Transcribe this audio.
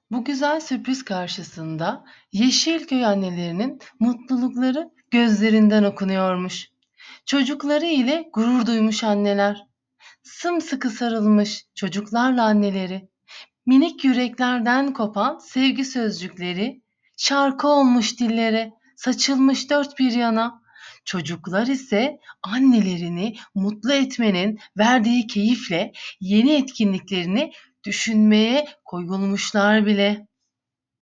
Bu güzel sürpriz karşısında Yeşilköy annelerinin mutlulukları gözlerinden okunuyormuş. Çocukları ile gurur duymuş anneler. Sımsıkı sarılmış çocuklarla anneleri. Minik yüreklerden kopan sevgi sözcükleri şarkı olmuş dillere, saçılmış dört bir yana. Çocuklar ise annelerini mutlu etmenin verdiği keyifle yeni etkinliklerini düşünmeye koyulmuşlar bile.